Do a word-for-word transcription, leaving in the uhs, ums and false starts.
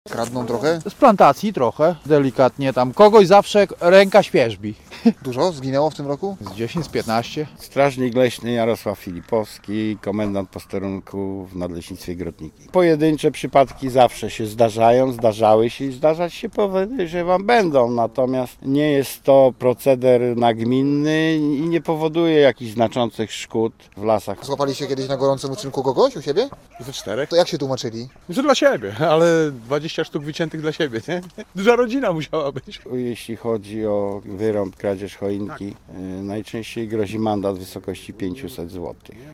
Kradną trochę? Z plantacji trochę, delikatnie tam. Kogoś zawsze ręka świerzbi. Dużo zginęło w tym roku? Z dziesięć, z piętnaście. Strażnik leśny Jarosław Filipowski, komendant posterunku w Nadleśnictwie Grodniki. Pojedyncze przypadki zawsze się zdarzają, zdarzały się i zdarzać się podejrzewam będą, natomiast nie jest to proceder nagminny i nie powoduje jakichś znaczących szkód w lasach. Złapaliście kiedyś na gorącym uczynku kogoś u siebie? Ze czterech? To jak się tłumaczyli? Że dla siebie, ale dwadzieścia sztuk wyciętych dla siebie, nie? Duża rodzina musiała być. Jeśli chodzi o wyrąb, kradzież choinki, y, najczęściej grozi mandat w wysokości pięćset złotych.